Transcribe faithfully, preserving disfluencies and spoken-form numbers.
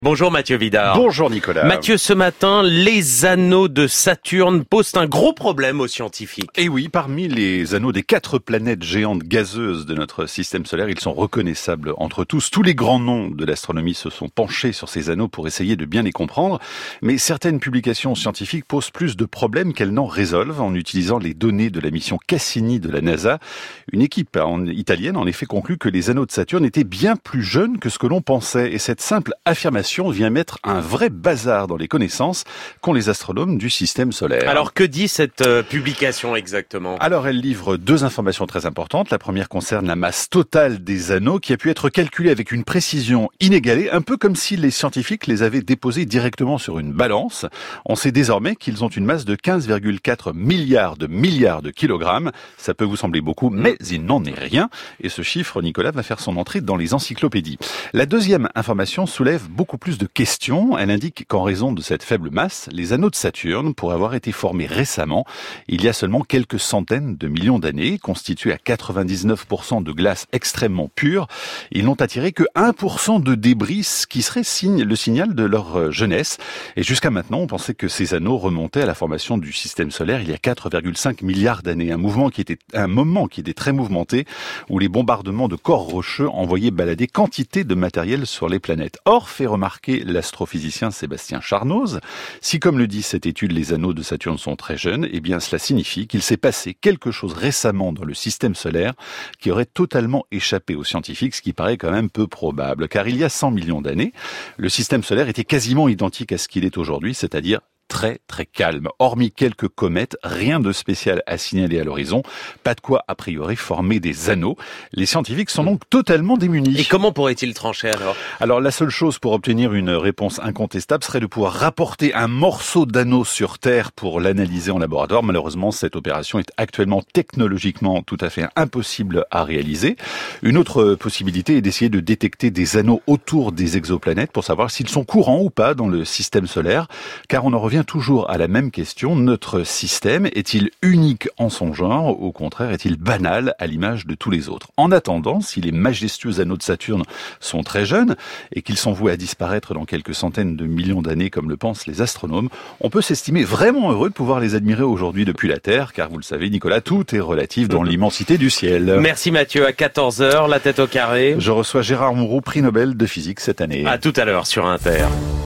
Bonjour Mathieu Vidard. Bonjour Nicolas. Mathieu, ce matin, les anneaux de Saturne posent un gros problème aux scientifiques. Et oui, parmi les anneaux des quatre planètes géantes gazeuses de notre système solaire, ils sont reconnaissables entre tous. Tous les grands noms de l'astronomie se sont penchés sur ces anneaux pour essayer de bien les comprendre. Mais certaines publications scientifiques posent plus de problèmes qu'elles n'en résolvent en utilisant les données de la mission Cassini de la NASA. Une équipe italienne en effet conclut que les anneaux de Saturne étaient bien plus jeunes que ce que l'on pensait. Et cette simple affirmation vient mettre un vrai bazar dans les connaissances qu'ont les astronomes du système solaire. Alors que dit cette euh, publication exactement ? Alors elle livre deux informations très importantes. La première concerne la masse totale des anneaux qui a pu être calculée avec une précision inégalée, un peu comme si les scientifiques les avaient déposés directement sur une balance. On sait désormais qu'ils ont une masse de quinze virgule quatre milliards de milliards de kilogrammes. Ça peut vous sembler beaucoup, mais il n'en est rien. Et ce chiffre, Nicolas, va faire son entrée dans les encyclopédies. La deuxième information soulève beaucoup plus de questions. Elle indique qu'en raison de cette faible masse, les anneaux de Saturne pourraient avoir été formés récemment, il y a seulement quelques centaines de millions d'années, constitués à quatre-vingt-dix-neuf pour cent de glace extrêmement pure. Ils n'ont attiré que un pour cent de débris, ce qui serait signe, le signal de leur jeunesse. Et jusqu'à maintenant, on pensait que ces anneaux remontaient à la formation du système solaire il y a quatre virgule cinq milliards d'années. Un mouvement qui était, un moment qui était très mouvementé, où les bombardements de corps rocheux envoyaient balader quantité de matériel sur les planètes. Or, fait remarquer l'astrophysicien Sébastien Charnoz, si comme le dit cette étude, les anneaux de Saturne sont très jeunes, eh bien cela signifie qu'il s'est passé quelque chose récemment dans le système solaire qui aurait totalement échappé aux scientifiques, ce qui paraît quand même peu probable. Car il y a cent millions d'années, le système solaire était quasiment identique à ce qu'il est aujourd'hui, c'est-à-dire très très calme. Hormis quelques comètes, rien de spécial à signaler à l'horizon. Pas de quoi, a priori, former des anneaux. Les scientifiques sont donc totalement démunis. Et comment pourraient-ils trancher alors ? Alors la seule chose pour obtenir une réponse incontestable serait de pouvoir rapporter un morceau d'anneau sur Terre pour l'analyser en laboratoire. Malheureusement, cette opération est actuellement technologiquement tout à fait impossible à réaliser. Une autre possibilité est d'essayer de détecter des anneaux autour des exoplanètes pour savoir s'ils sont courants ou pas dans le système solaire, car on en revient toujours à la même question. Notre système est-il unique en son genre ? Au contraire, est-il banal à l'image de tous les autres ? En attendant, si les majestueux anneaux de Saturne sont très jeunes et qu'ils sont voués à disparaître dans quelques centaines de millions d'années, comme le pensent les astronomes, on peut s'estimer vraiment heureux de pouvoir les admirer aujourd'hui depuis la Terre, car vous le savez, Nicolas, tout est relatif dans l'immensité du ciel. Merci Mathieu. À quatorze heures, la tête au carré. Je reçois Gérard Mourou, prix Nobel de physique cette année. À tout à l'heure sur Inter.